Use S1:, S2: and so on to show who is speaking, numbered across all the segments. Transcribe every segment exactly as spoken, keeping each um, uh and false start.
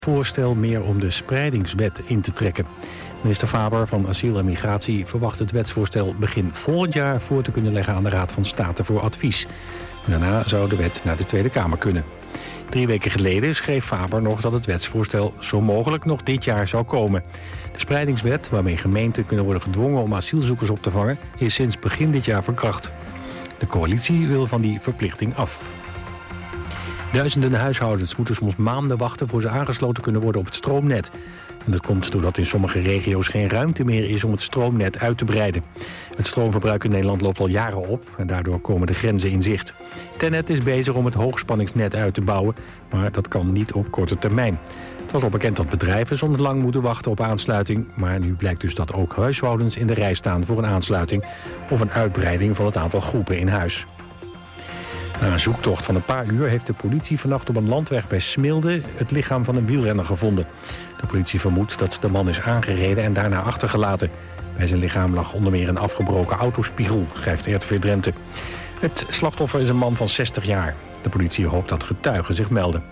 S1: Voorstel meer om de spreidingswet in te trekken. Minister Faber van Asiel en Migratie verwacht het wetsvoorstel begin volgend jaar voor te kunnen leggen aan de Raad van State voor advies. Daarna zou de wet naar de Tweede Kamer kunnen. Drie weken geleden schreef Faber nog dat het wetsvoorstel zo mogelijk nog dit jaar zou komen. De spreidingswet, waarmee gemeenten kunnen worden gedwongen om asielzoekers op te vangen, is sinds begin dit jaar verkracht. De coalitie wil van die verplichting af. Duizenden huishoudens moeten soms maanden wachten voor ze aangesloten kunnen worden op het stroomnet. En dat komt doordat in sommige regio's geen ruimte meer is om het stroomnet uit te breiden. Het stroomverbruik in Nederland loopt al jaren op en daardoor komen de grenzen in zicht. TenneT is bezig om het hoogspanningsnet uit te bouwen, maar dat kan niet op korte termijn. Het was al bekend dat bedrijven soms lang moeten wachten op aansluiting, maar nu blijkt dus dat ook huishoudens in de rij staan voor een aansluiting of een uitbreiding van het aantal groepen in huis. Na een zoektocht van een paar uur heeft de politie vannacht op een landweg bij Smilde het lichaam van een wielrenner gevonden. De politie vermoedt dat de man is aangereden en daarna achtergelaten. Bij zijn lichaam lag onder meer een afgebroken autospiegel, schrijft R T V Drenthe. Het slachtoffer is een man van zestig jaar. De politie hoopt dat getuigen zich melden.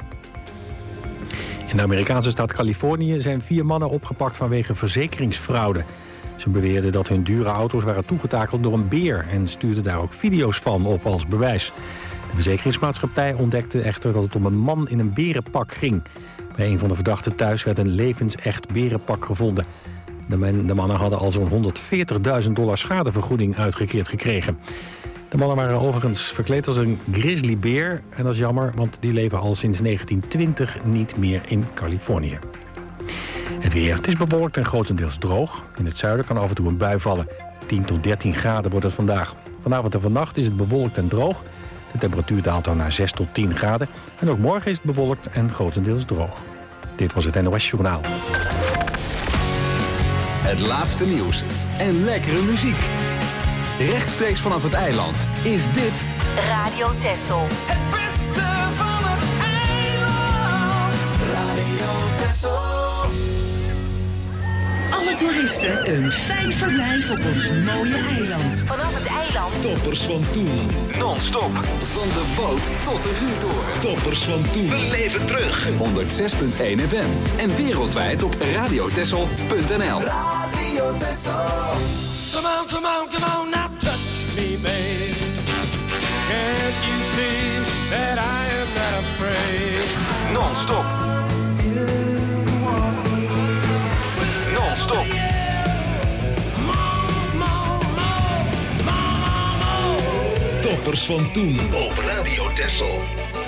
S1: In de Amerikaanse staat Californië zijn vier mannen opgepakt vanwege verzekeringsfraude. Ze beweerden dat hun dure auto's waren toegetakeld door een beer en stuurden daar ook video's van op als bewijs. De verzekeringsmaatschappij ontdekte echter dat het om een man in een berenpak ging. Bij een van de verdachten thuis werd een levensecht berenpak gevonden. De, men, de mannen hadden al zo'n honderdveertigduizend dollar schadevergoeding uitgekeerd gekregen. De mannen waren overigens verkleed als een grizzlybeer. En dat is jammer, want die leven al sinds negentien twintig niet meer in Californië. Het weer. Het is bewolkt en grotendeels droog. In het zuiden kan af en toe een bui vallen. tien tot dertien graden wordt het vandaag. Vanavond en vannacht is het bewolkt en droog. De temperatuur daalt dan naar zes tot tien graden. En ook morgen is het bewolkt en grotendeels droog. Dit was het N O S Journaal.
S2: Het laatste nieuws en lekkere muziek. Rechtstreeks vanaf het eiland is dit
S3: Radio Texel.
S4: Het beste van het eiland. Radio Texel.
S3: Alle toeristen een fijn verblijf op ons mooie eiland. Vanaf het eiland.
S5: Toppers van toen.
S2: non-stop van de boot tot de vuurtoren.
S5: Toppers van toen.
S2: We leven terug. honderdzes komma één F M en wereldwijd op radiotessel punt n l.
S4: Radio Texel. Come on, come on, come on, now touch me, baby. Can't you see that I am not afraid?
S2: Non-stop. Non-stop.
S5: Toppers van toen op Radio Texel.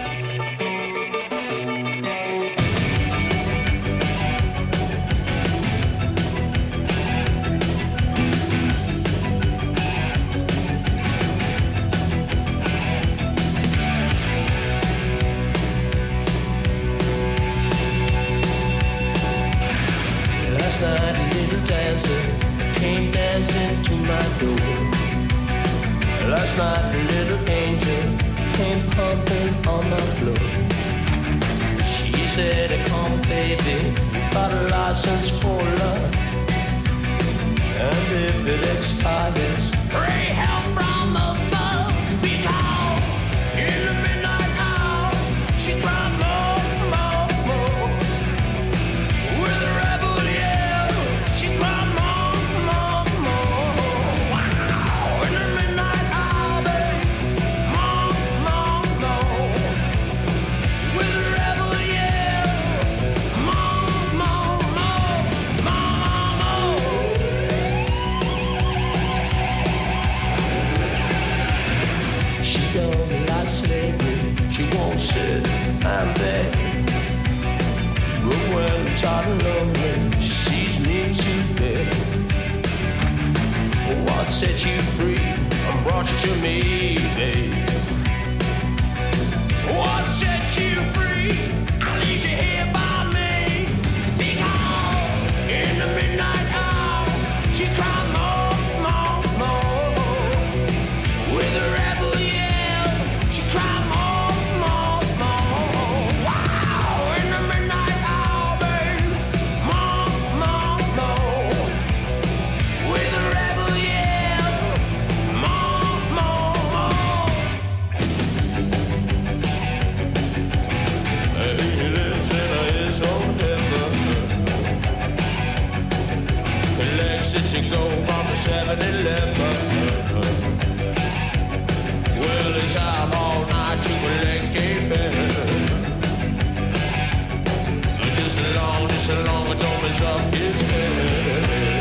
S6: Last night a little dancer came dancing to my door. Last night a little angel came pumping on my floor. She said, come baby, you got a license for love. And if it expires, pray help from above. Because in the midnight hour, she cried more, more, more. With a rebel yell, she cried more, more, more. Wow, in the midnight hour, babe, more, more, more. With a rebel yell, more, more, more, more, more. She don't like slavery, she won't sit and beg. But when I'm tired and lonely, she sees me to bed. What set you free and brought you to me, babe? What set you free? I leave you here by me. Because in the midnight hour, she cried more, more, more. With a rebel yell, she cried more, more, more. Wow, in the midnight hour, babe, more, more, more. With a rebel yell, more, more, more. so long it don't mess up his head.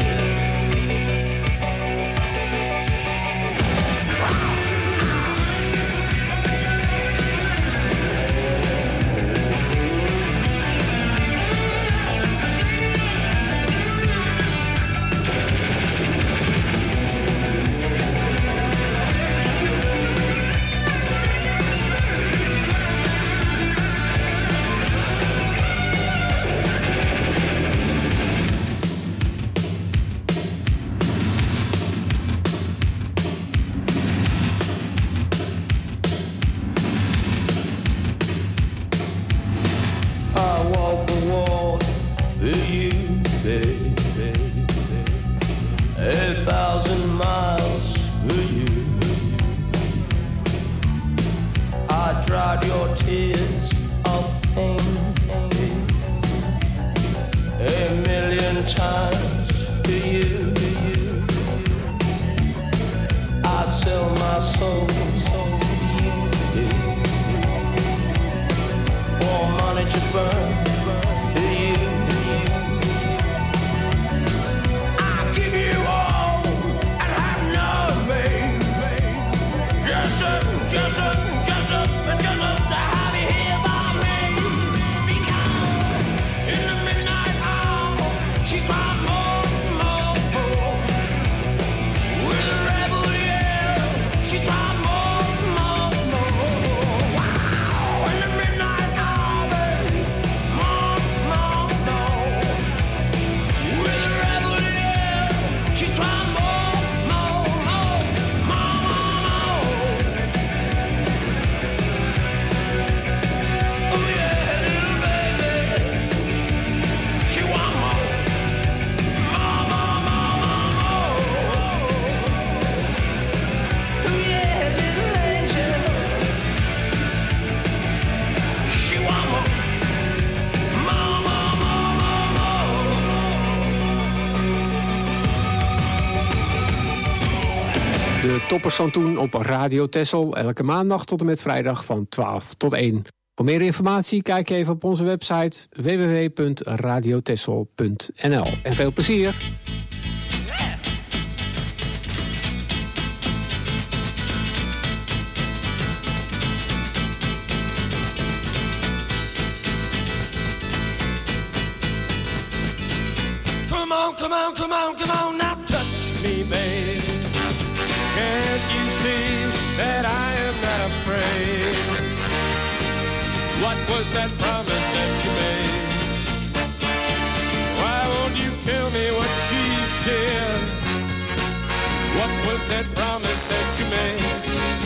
S7: De toppers van toen op Radio Texel, elke maandag tot en met vrijdag van twaalf tot één. Voor meer informatie kijk je even op onze website w w w punt radio texel punt n l. En veel plezier!
S4: Come on, come on, come on, come on, now touch me, babe. Can't you see that I am not afraid? What was that promise that you made? Why won't you tell me what she said? What was that promise that you made?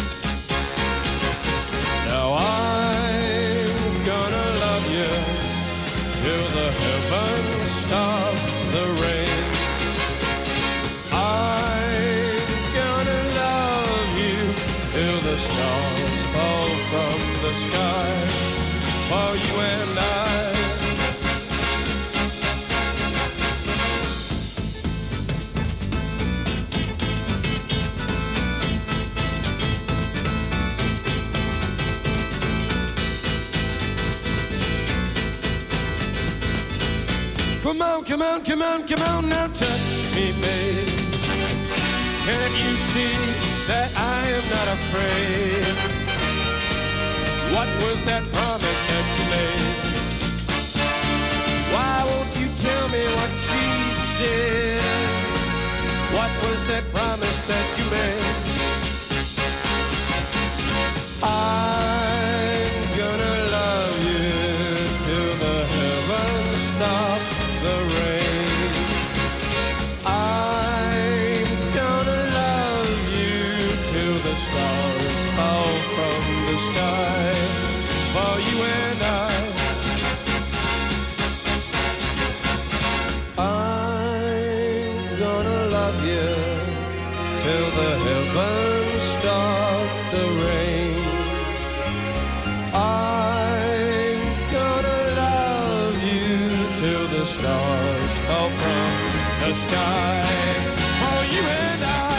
S4: Now I'm gonna love you till the heavens stop the rain. The stars fall from the sky for you and I. Come on, come on, come on, come on, now touch me, babe. Can't you see that I am not afraid? What was that promise that you made? Why won't you tell me what she said? What was that promise that you made? I'm gonna love you till the heavens stop the rain. I'm gonna love you till the stars fall from the sky for you and I. I'm gonna love you till the heavens stop the rain. I'm gonna love you till the stars fall from the sky for you and I.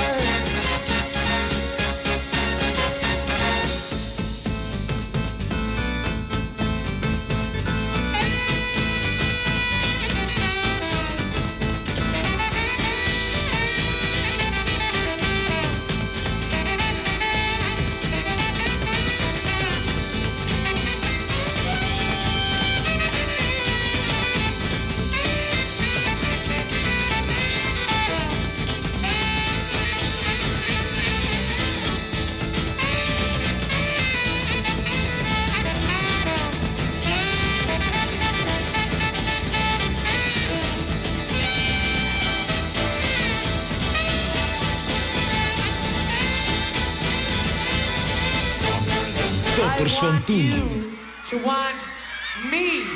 S5: Toppers van toen.
S8: To want me.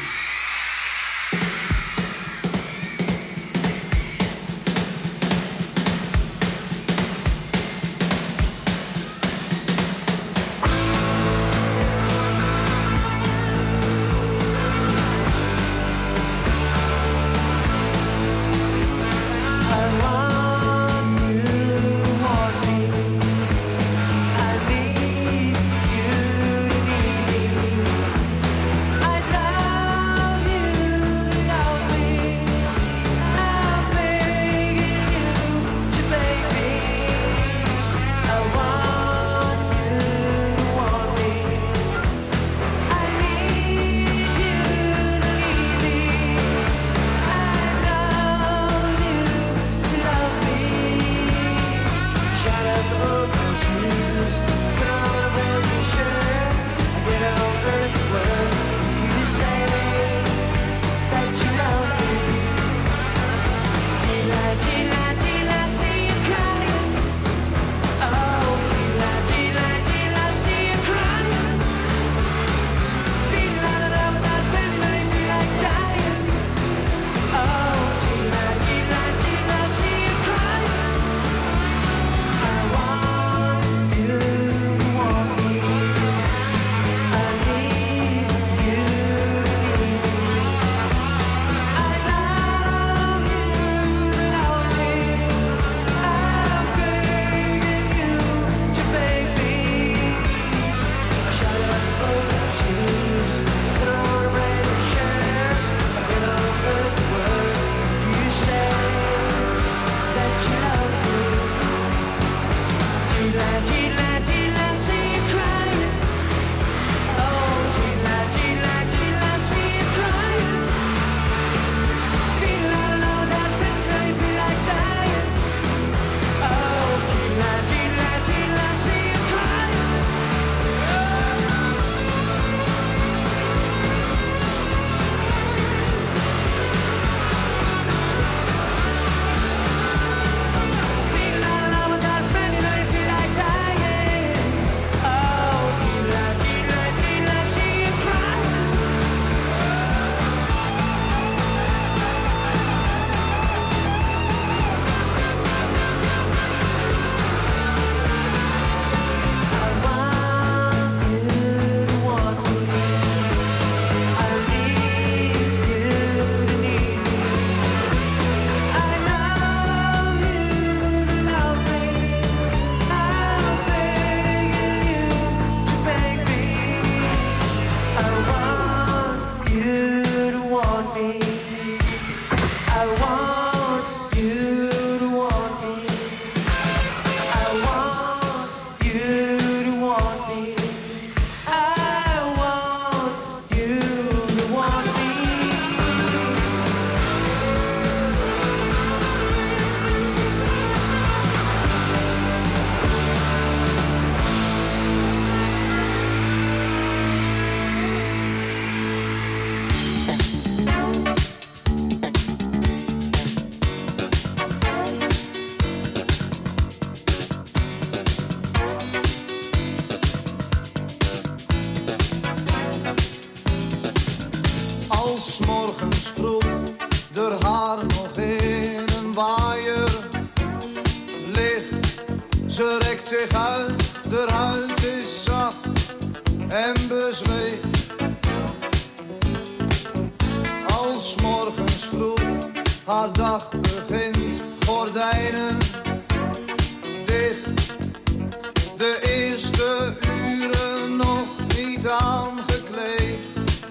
S9: Ze rekt zich uit, de huid is zacht en bezweet. Als morgens vroeg haar dag begint, gordijnen dicht. De eerste uren nog niet aangekleed.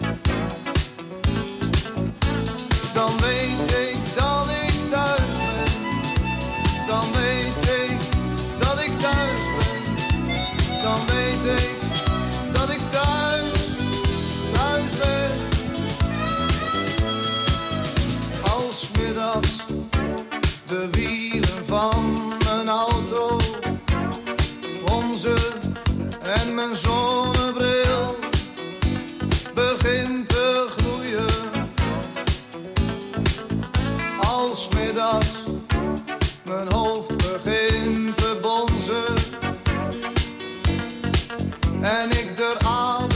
S9: Dan weet ik dat ik thuis ben. Dan weet ik dat ik thuis ben. Dan weet ik dat ik thuis, thuis ben. Als middags de wielen van mijn auto fronsen en mijn zonnebril begint te gloeien. Als middags mijn hoofd begint te bonzen en ik eraan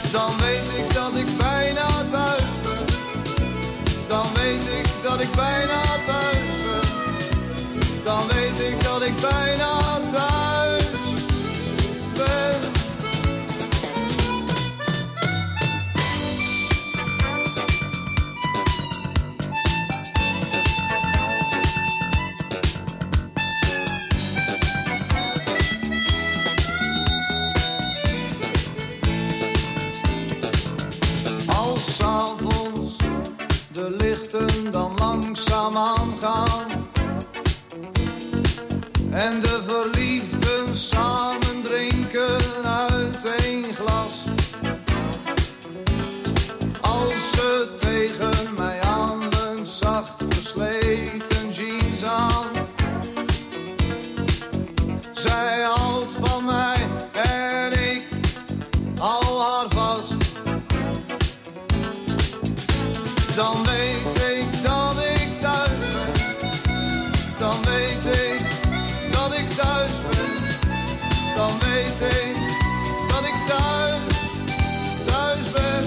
S9: dan weet ik dat ik bijna thuis ben. Dan weet ik dat ik bijna thuis ben. Dan weet ik dat ik bijna thuis ben. Als 's avonds de lichten dan langzaam aangaan en de verliefden samen drinken uit één glas. Als ze tegen mij aanleunt, zacht versleten jeans aan. Zij houdt van mij en ik hou haar vast. Dan weet ik dat ik thuis ben. Dan weet ik dat ik thuis ben. Dan weet ik dat ik thuis, thuis ben.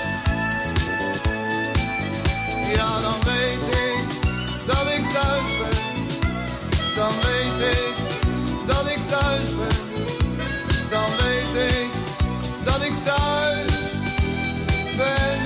S9: Ja, dan weet ik dat ik thuis ben. Dan weet ik dat ik thuis ben. Dan weet ik dat ik thuis ben.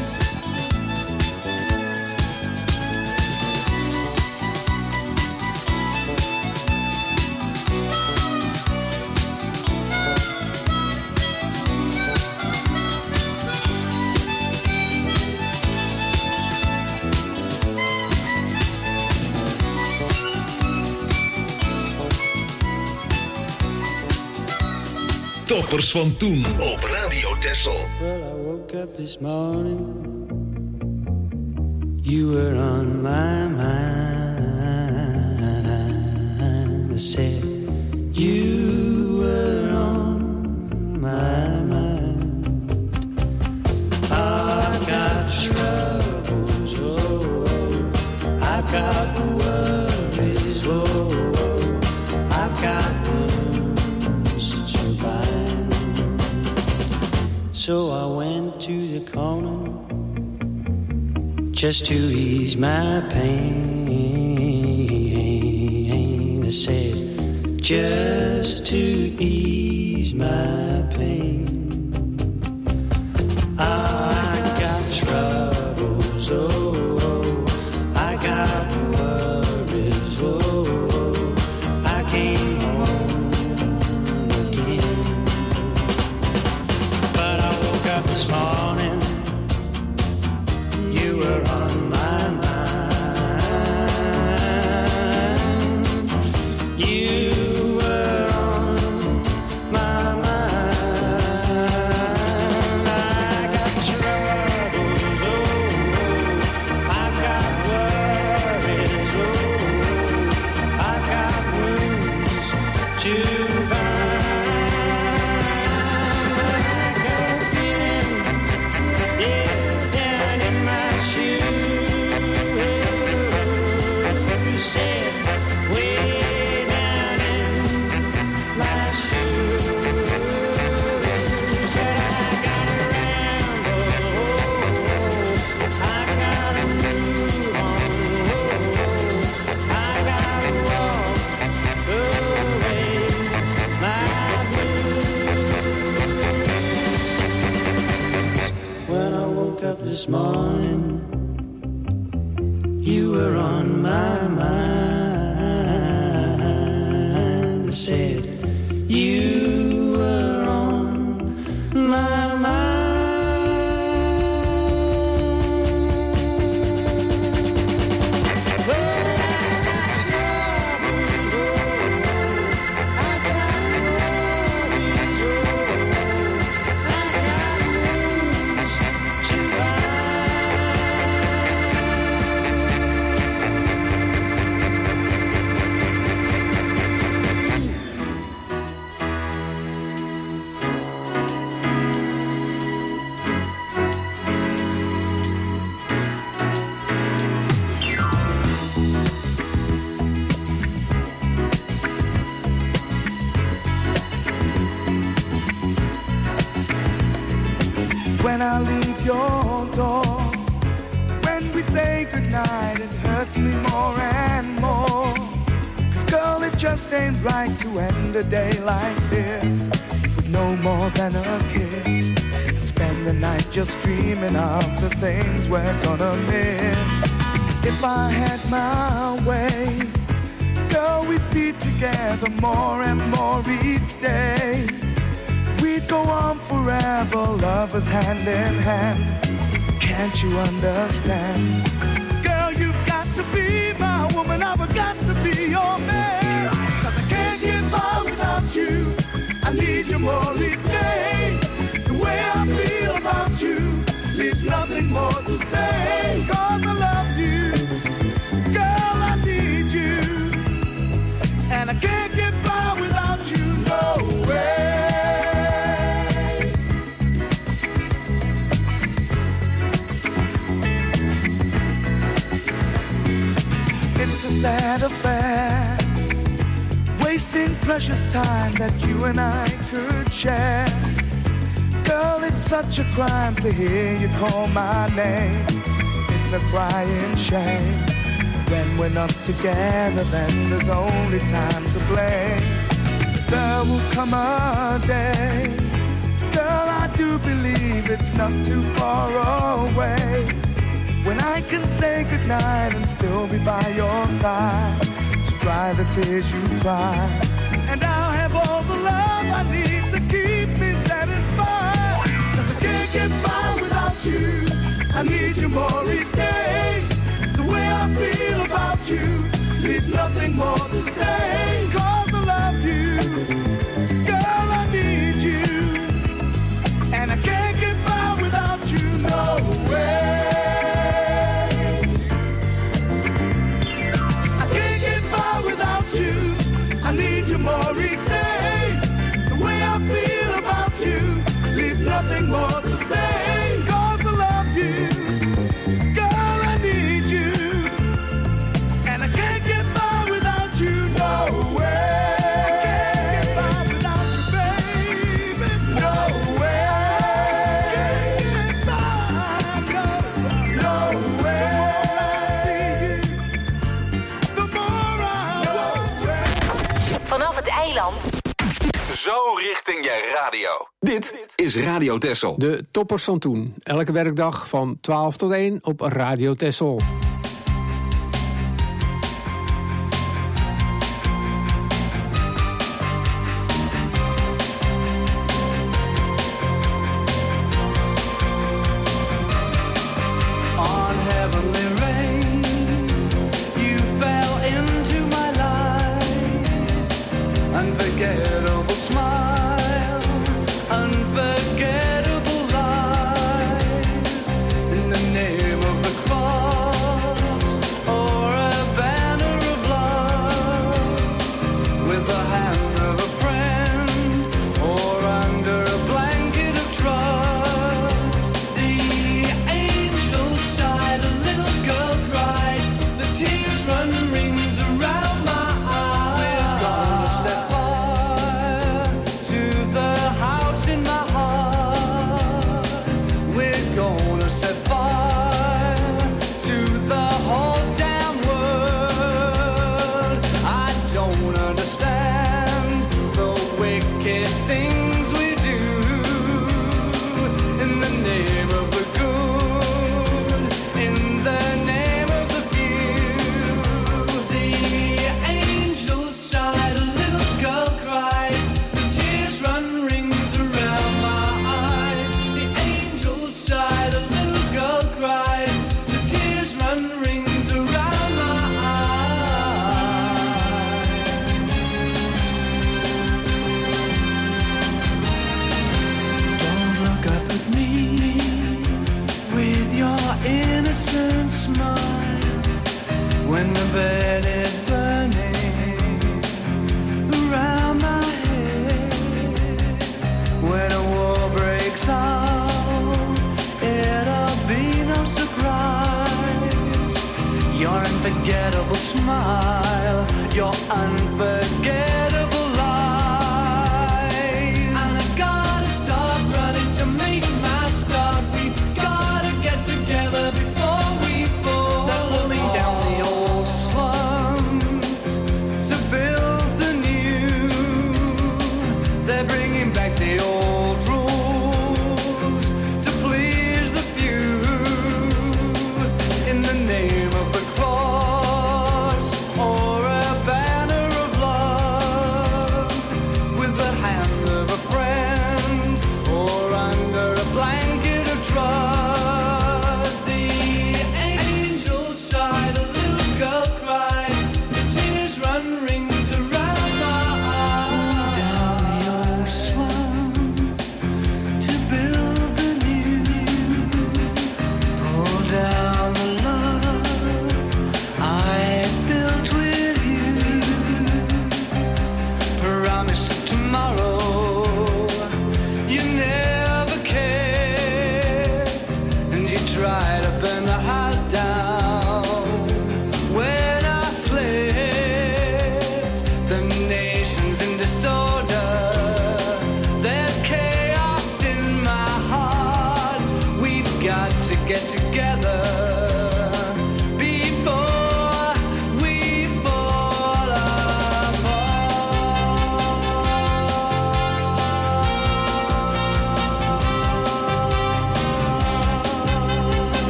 S5: Toppers van toen op Radio Texel.
S10: Well, I woke up this morning. You were on my mind. I said, you were on my mind. I've got troubles, oh, I've got worries, oh, I've got so I went to the corner just to ease my pain. I said, just to ease my pain. I got troubles, oh, oh, I got worries, oh, oh, I came home again. This morning, you were on my mind. You were on my mind. I got troubles, oh, I got worries, oh, I got wounds to bind. This morning, you were on my mind. I said, you were on my mind.
S11: when I leave your door. When we say goodnight, it hurts me more and more. Cause girl, it just ain't right to end a day like this with no more than a kiss. And spend the night just dreaming of the things we're gonna miss. If I had my way, girl, we'd be together more and more each day. We'd go on forever, lovers hand in hand. Can't you understand? Girl, you've got to be my woman, I've got to be your man. Cause I can't get by without you, I need you more each day. The way I feel about you leaves nothing more to say. Cause I love you, girl, I need you, and I can't get by without you, no way. It's a sad affair, wasting precious time that you and I could share. Girl, it's such a crime to hear you call my name. It's a crying shame. When we're not together, then there's only time to blame. There will come a day, girl, I do believe it's not too far away, when I can say goodnight and still be by your side, to dry the tears you cry. And I'll have all the love I need to keep me satisfied. Cause I can't get by without you, I need you more each day. The way I feel about you leaves nothing more to say. Cause I love you, girl, I need you, and I can't get by without you, no way. I need you more each day. The way I feel about you leaves nothing more to say. Cause I love you, girl, I need you, and I can't get by without you, no way. I can't get by without you, baby, no way. I can't get by, no, no way. The more I see you, the more I want you.
S3: Vanaf het eiland.
S2: Zo richting je radio. Dit is Radio Texel.
S7: De toppers van toen. Elke werkdag van twaalf tot één op Radio Texel.
S10: On heavenly rain, you fell into my life. Unforgettable smile, unforgettable life. In the name of the cross, or a banner of love, with the hand of a friend, or under a blanket of trust. The angel sighed, a little girl cried, the tears run rings around my eyes. We're gonna set fire to the house in my heart. We're gonna set fire to the whole damn world. I don't understand the wicked things we do in the name of the good, in the name of the few. The angel sighed, a little girl cried, the tears run rings around my eyes. The angel sighed, a little girl cried, the tears run rings around my eyes. Don't look up at me with your innocent smile when the bed is burning around my head. When a war breaks out, it'll be no surprise. Your unforgettable smile, your unforgettable lies. And I gotta start running to make my start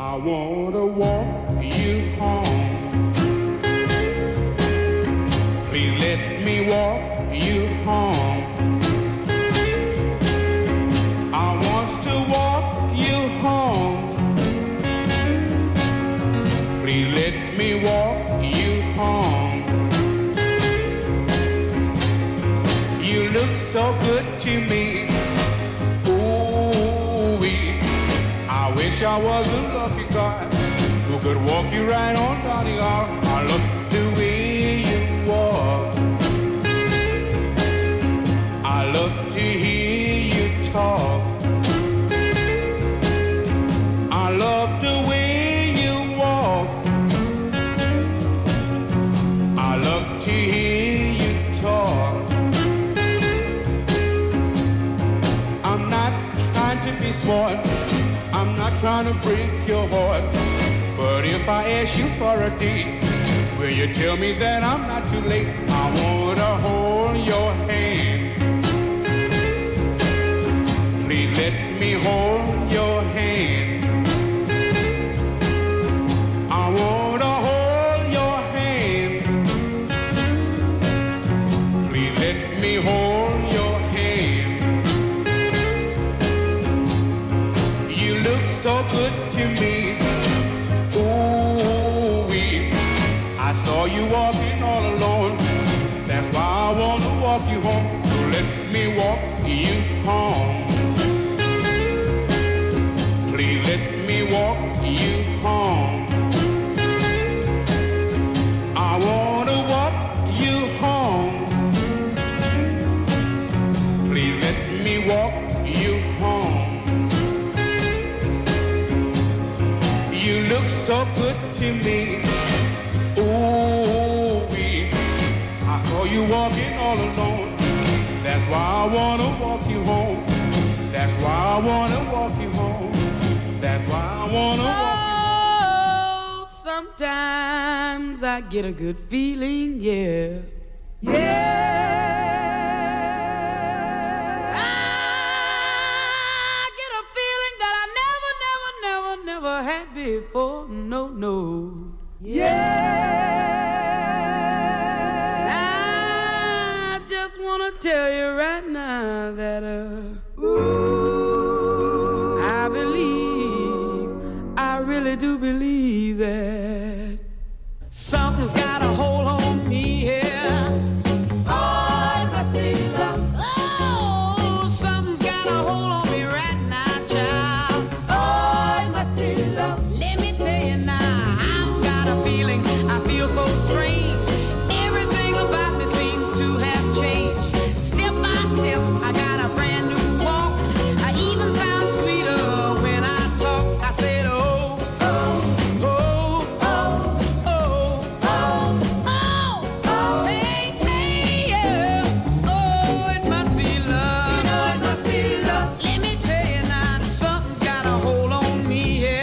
S4: I wanna walk you home. Please let me walk you home. I want to walk you home. Please let me walk you home. You look so good to me. I wish I was a lucky guy who could walk you right on down the aisle. I love the way you walk. I love to hear you talk. I love the way you walk. I love to hear you talk. I'm not trying to be smart. I'm not trying to break your heart, but if I ask you for a date, will you tell me that I'm not too late? I wanna hold your hand. Please let me hold your hand. I wanna hold your hand. Please let me hold your hand. You look so good to me. Ooh-wee. I saw you walking all alone. That's why I want to walk you home. So let me walk you home. Please let me walk you home. I want to walk you home. Please let me walk you home. You look so good to me. Ooh-wee. I saw you walking all alone. That's why I wanna walk you home. That's why I wanna walk you home. That's why I wanna walk you home.
S12: Oh, sometimes I get a good feeling, yeah. Yeah. Never had before, no, no. Yeah. I just wanna tell you right now that uh, ooh, I believe, I really do believe that something's got a hold on me here. Oh, it must be love. Oh, something's got a hold on me right now, child. Let me tell you now, I've got a feeling, I feel so strange. Everything about me seems to have changed. Step by step, I got a brand new walk. I even sound sweeter when I talk. I said, oh, oh, oh, oh, oh, oh, oh, oh, hey, hey, yeah. Oh, it must be love. You know it must be love. Let me tell you now, something's got a hold on me here.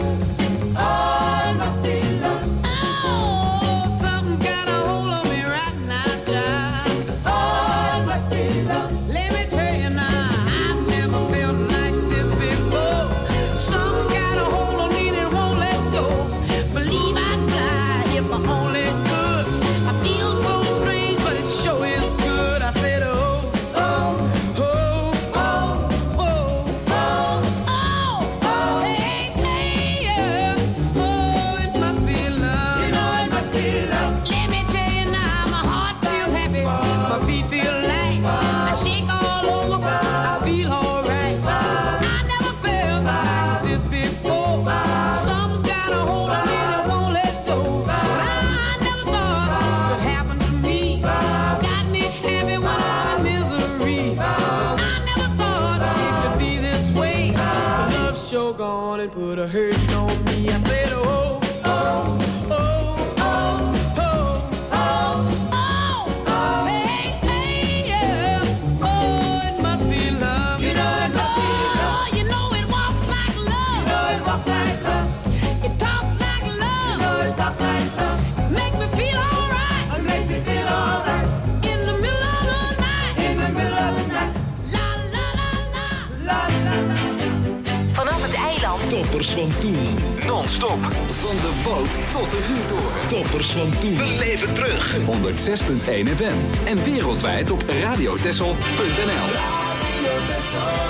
S12: Gone and put a hurting on me. I said, oh, oh, oh, oh, oh, oh, oh, oh, hey, hey, yeah. Oh, it must be love. You know it must be love. You know it walks like love. You know it walks like love. It talks like love. You know it talks like love. Make me feel alright. Make me feel alright. In the middle of the night. In the middle of the night. La la la la. La la la.
S3: Vanaf het eiland
S5: Toppers van toen.
S2: Non-stop. Van de boot tot de vuurtoren.
S5: Toppers van toen.
S2: Beleef het terug. honderd zes komma één F M. En wereldwijd op radiotessel punt n l. Radio Texel.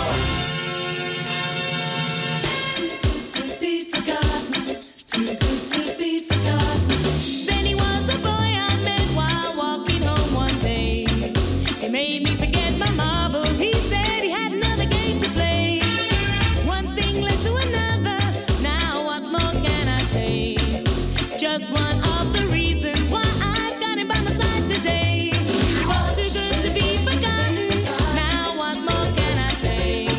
S13: Say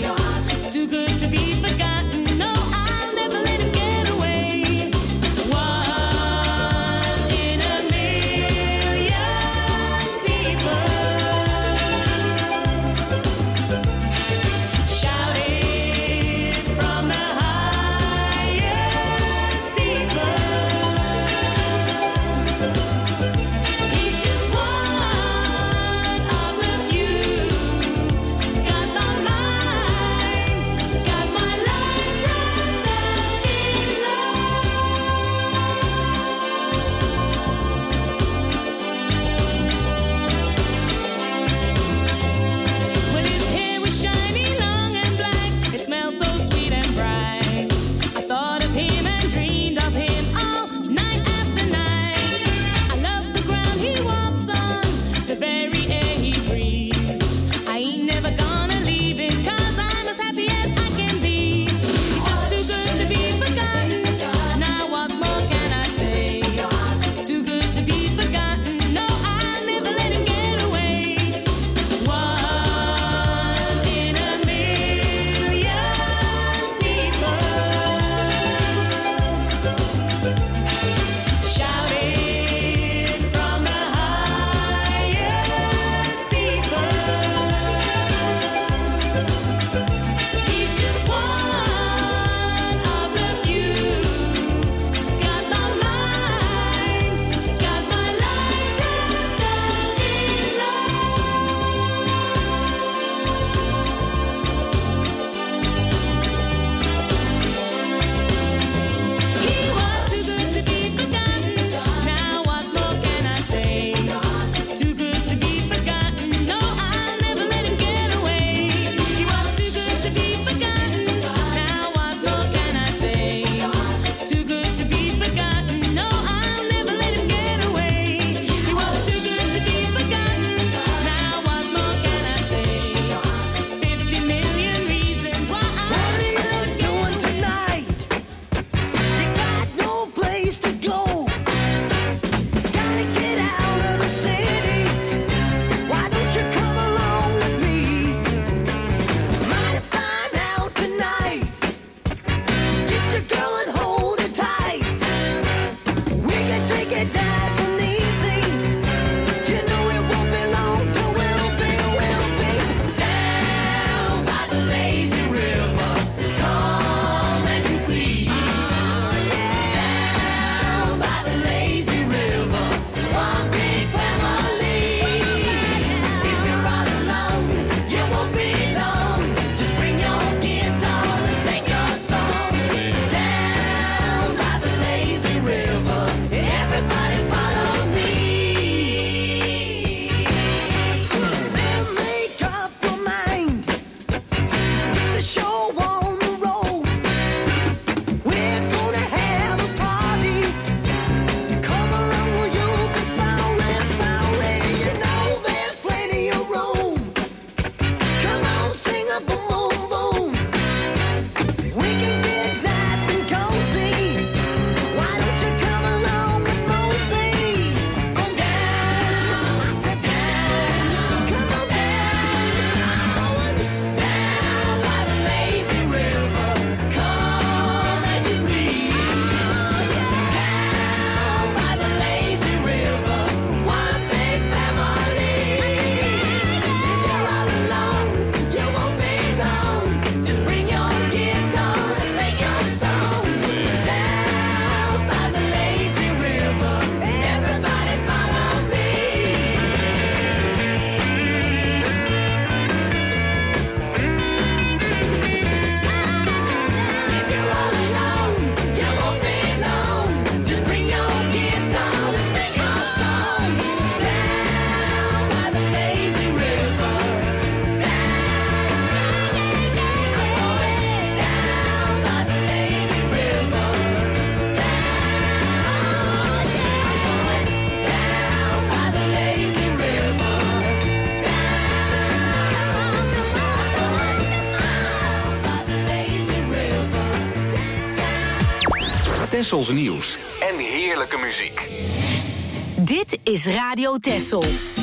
S2: Tessels nieuws en heerlijke muziek.
S3: Dit is Radio Tessel.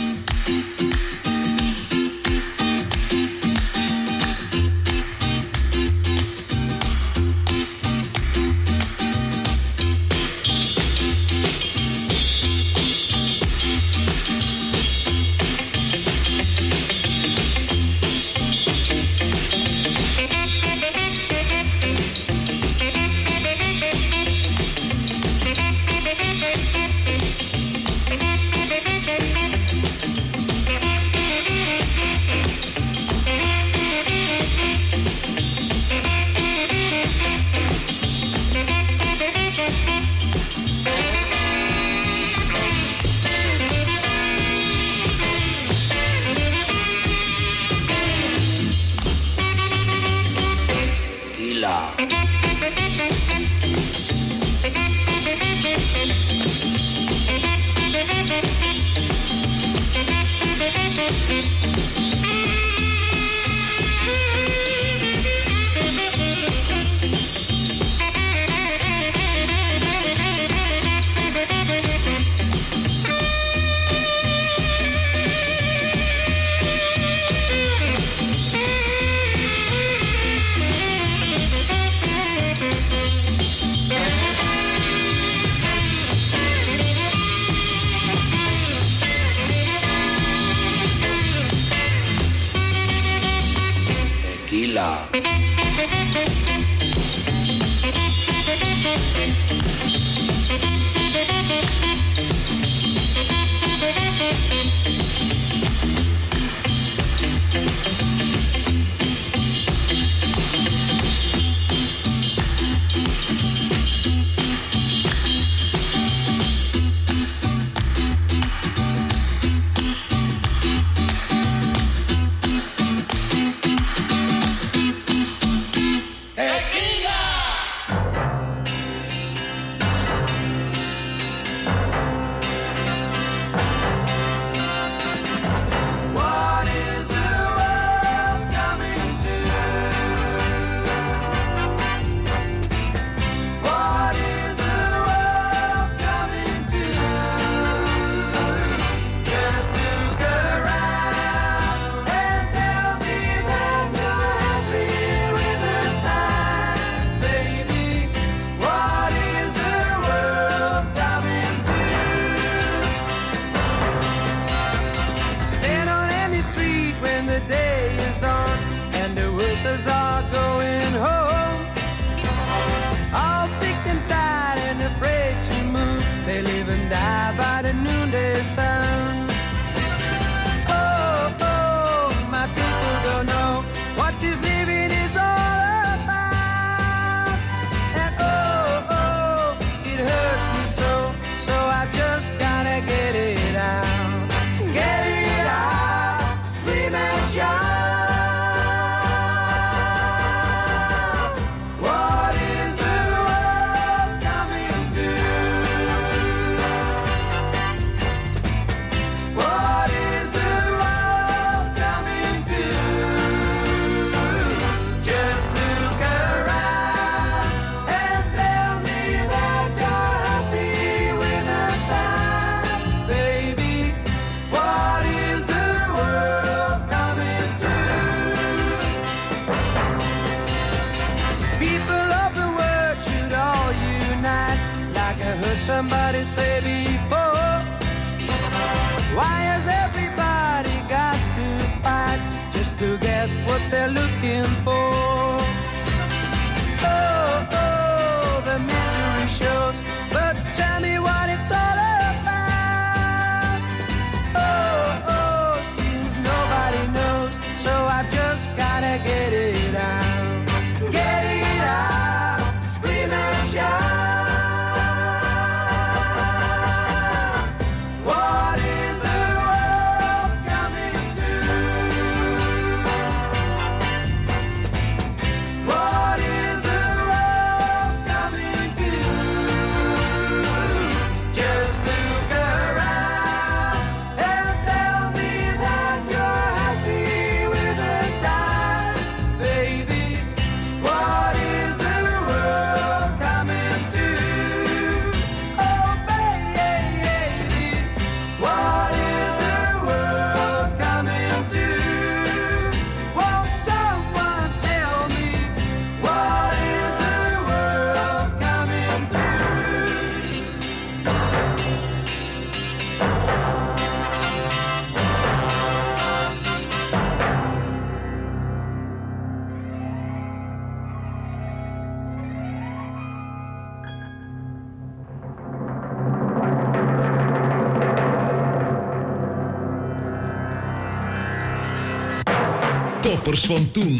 S10: Somebody say before, why has everybody got to fight just to get what they're looking for? Oh, oh, the misery shows, but tell me what it's all about. Oh, oh, seems nobody knows, so I've just gotta get it out. Get it out, scream and shout.
S5: Toppers van toen.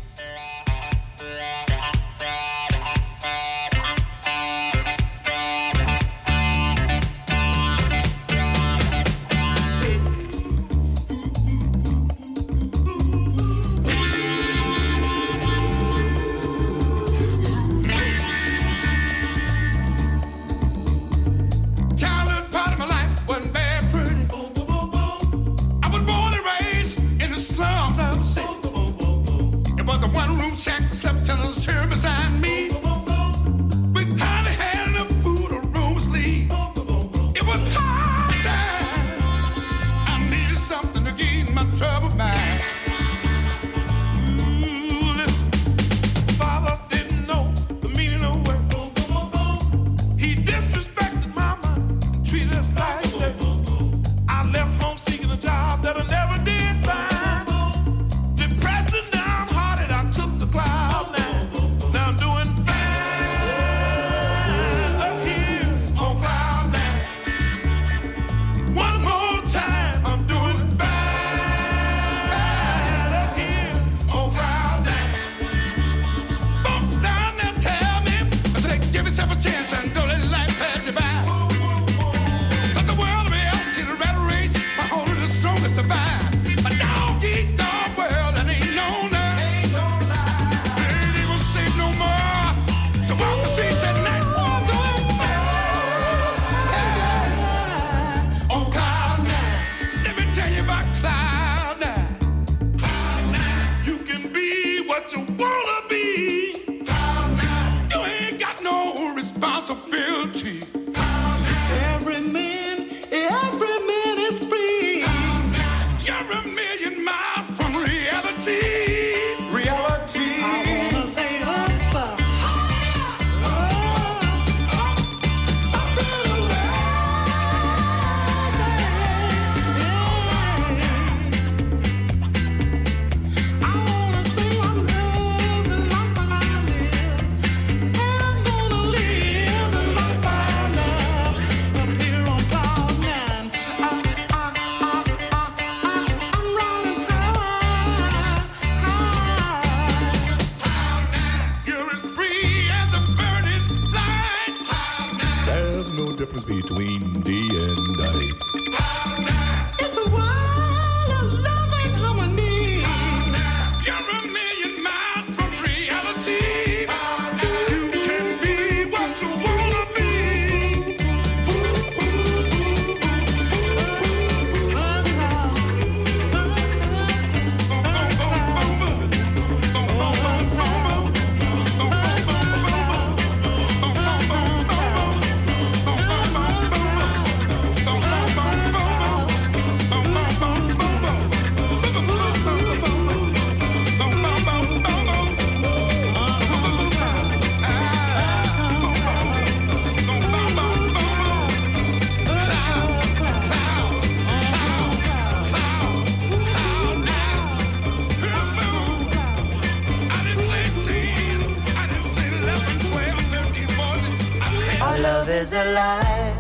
S13: Is a lie,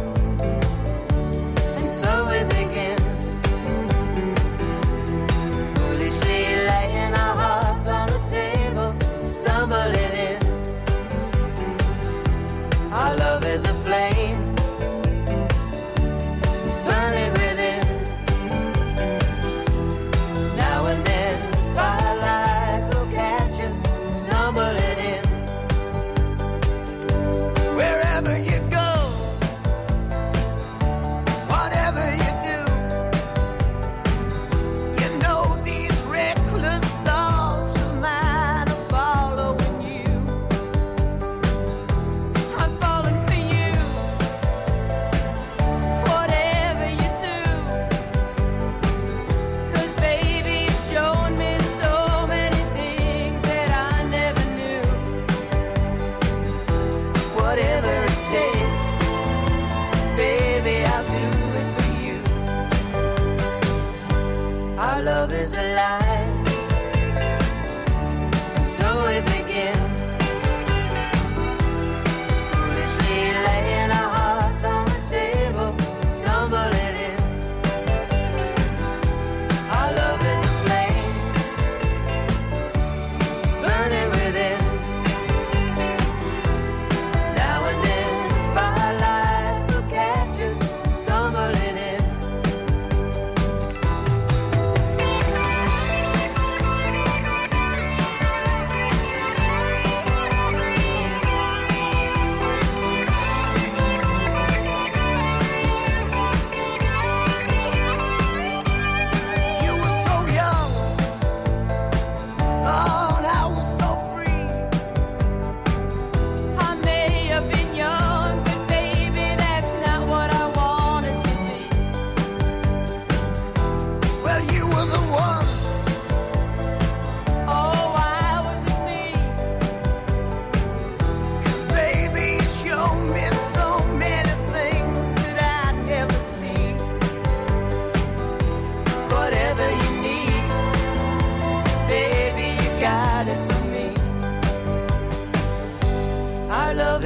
S13: and so we begin, foolishly laying our hearts on the table, stumbling in. Our love is a flame, burning within. Now and then, firelight will catch us, stumbling in. Wherever you go,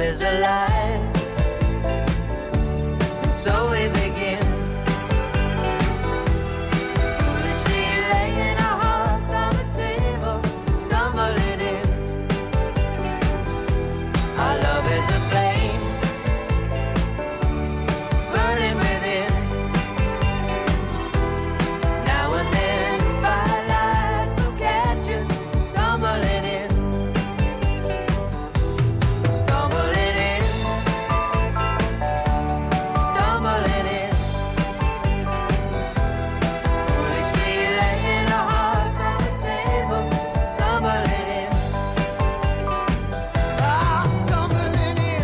S13: is alive. And so we begin. Foolishly laying our hearts on the table, stumbling in. Our love is a flame, burning within. Now and then firelight will catch us, stumbling in. Stumbling in. Stumbling in. Foolishly laying our hearts on the table, stumbling in. Ah, stumbling in.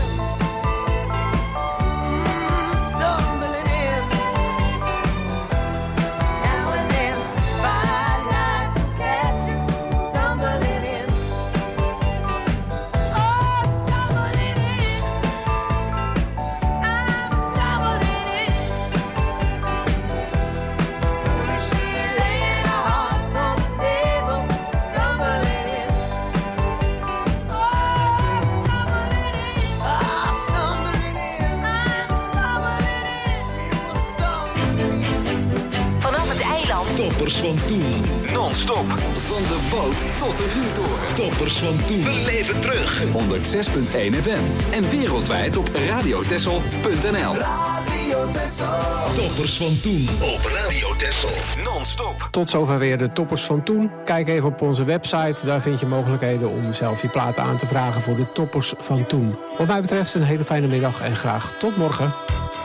S13: Mm, stumbling in. Now and then firelight will catch us, stumbling in. Oh, stumbling in. I'm stumbling in. Foolishly laying our hearts on the table, stumbling in. Oh, stumbling in. Ah, stumbling in. I'm stumbling in.
S3: Vanaf het eiland.
S5: Toppers van toen.
S2: Non-stop. Van de boot tot de vuurtoren.
S5: Toppers van toen. Beleef het terug.
S2: honderdzes komma één F M. En wereldwijd op radiotessel punt n l.
S5: Radio Texel. Toppers van toen. Op Radio Texel.
S2: Non-stop.
S7: Tot zover weer de toppers van toen. Kijk even op onze website. Daar vind je mogelijkheden om zelf je platen aan te vragen voor de toppers van toen. Wat mij betreft een hele fijne middag en graag tot morgen.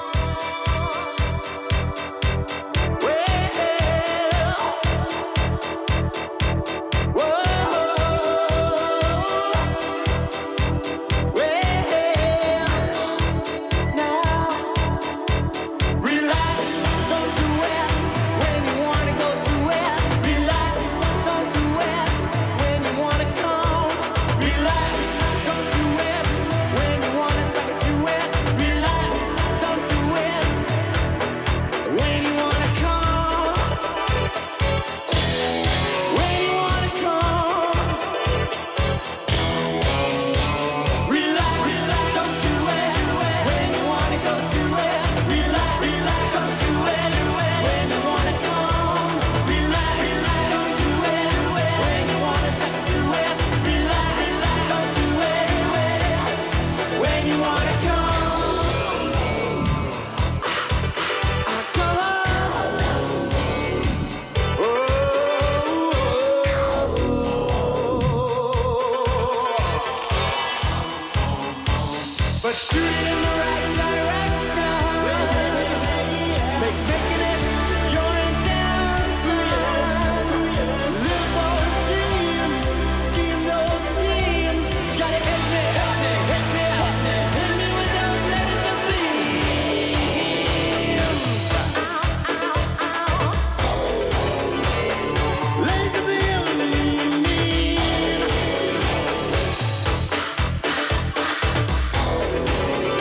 S11: But shoot it in the right direction. Make making it your intention. Live those dreams, scheme those schemes. Gotta hit me, hit me, hit me, hit me, hit me with those laser beams. Laser beams.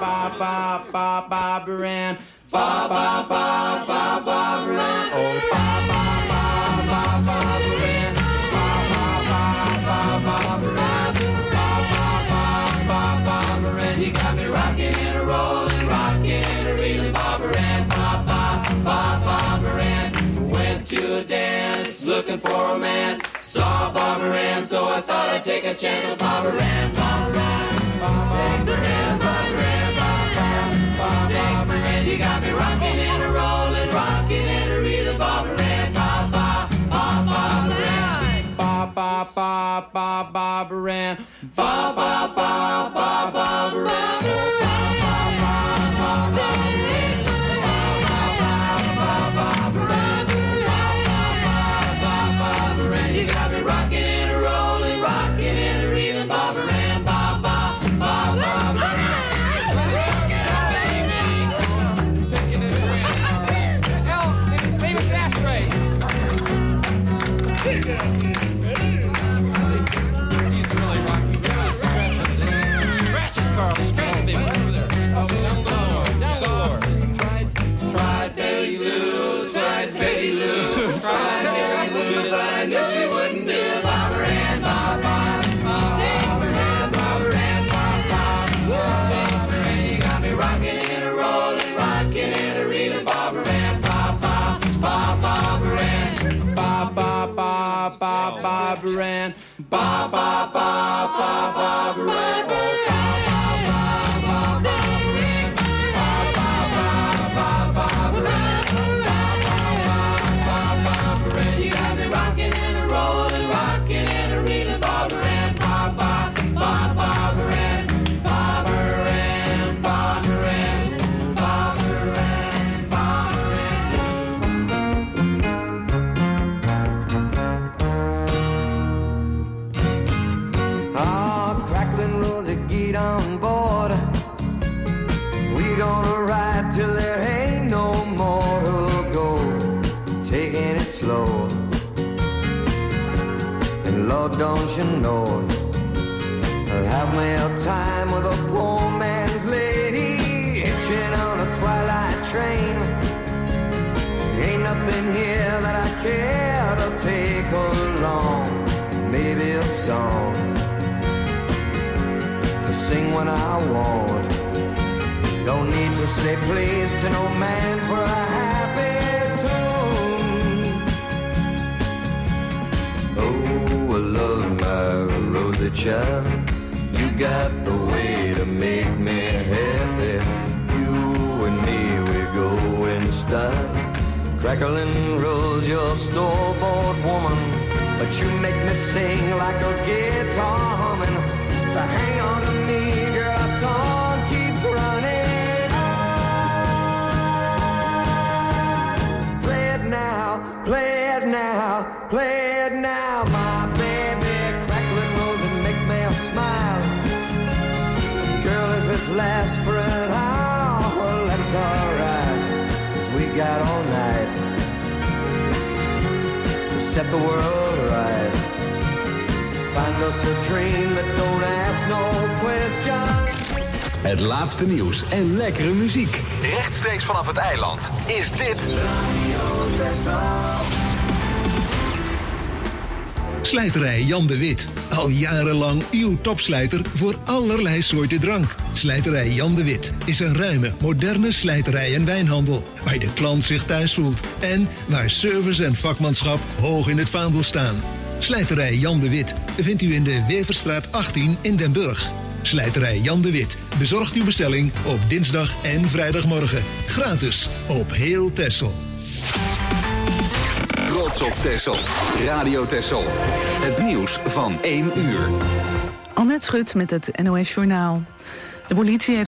S8: ba ba ba Barbara Ann. Ba ba ba ba Barbara Ann. Oh, ba ba ba ba Barbara Ann. Ba ba ba ba Barbara Ann. Ba ba ba ba Barbara Ann. You got me rocking and a rolling, rocking and a reeling, Barbara Ann. Ba ba ba Barbara Ann. Went to a dance, looking for romance. Saw Barbara Ann, so I thought I'd take a chance with Barbara Ann. Barbara Ann, Barbara Ann, Barbara Ann, Barbara Ann. You got me rocking and a rolling, rocking and a reeling, Barbara Ann. Ba ba ba Barbara Ann. Ba ba ba ba Barbara Ann. Ba ba ba ba Barbara Ann. You got me rocking and a rolling, rocking and a reeling, Barbara Ann. Ba ba ba Barbara Ann. Al, his famous ashtray. He's really rocking. Really scratching. Scratch it, Carl. Scratch it, baby. Over there. Oh, down low. Down low. Tried, tried Betty Lou. Tried Betty Lou. Tried Betty Lou, but I knew she wouldn't do it. Barbara Ann, Barbara Ann, Barbara Ann, Barbara Ann, Barbara Ann. You got me rocking and a rolling, rocking and a reeling, Barbara Ann. Ba ba ba Barbara Ann. Ba ba ba ba Barbara Ann. Ba ba ba ba Barbara Ann. You got me rocking and a rolling, rocking and a reeling, Barbara Ann. Ba ba ba Barbara Ann. Barbara Ann, Barbara Ann, Barbara Ann, Barbara
S9: Ann. Ah, crackling rosy, get on board. We gonna ride till there ain't no more to go. Taking it slow. And Lord, don't you know, I'll have me a time with a poor man's lady, hitching on a twilight train. Ain't nothing here that I care to take along. Maybe a song to sing when I want. Don't need to say please to no man for a happy tune. Oh, I love my rosy child. You got the way to make me happy. You and me, we go in style. Crackling rose, you're a store-bought woman, but you make me sing like a guitar humming. So hang on to me, girl, our song keeps running on. Play it now, play it now, play it now, my baby. Crackling rose and make me smile. Girl, if it lasts for an hour, well, that's alright, 'cause we got all night to set the world right. Find us a dream that don't ask no questions.
S2: Het laatste nieuws en lekkere muziek. Rechtstreeks vanaf het eiland is dit Radio Texel.
S5: Slijterij Jan de Wit. Al jarenlang uw topslijter voor allerlei soorten drank. Slijterij Jan de Wit is een ruime, moderne slijterij en wijnhandel, waar de klant zich thuis voelt en waar service en vakmanschap hoog in het vaandel staan. Slijterij Jan de Wit vindt u in de Weverstraat achttien in Den Burg. Slijterij Jan de Wit bezorgt uw bestelling op dinsdag en vrijdagmorgen. Gratis op heel Texel.
S2: Trots op Texel. Radio Texel. Het nieuws van één uur.
S14: Annette Schut met het N O S Journaal. De politie heeft